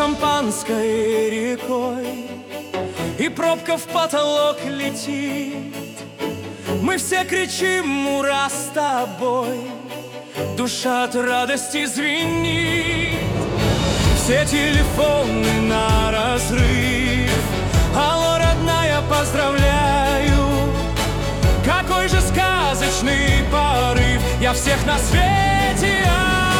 шампанской рекой, и пробка в потолок летит. Мы все кричим: ура, с тобой! Душа от радости звенит. Все телефоны на разрыв. Алло, родная, поздравляю! Какой же сказочный порыв! Я всех на свете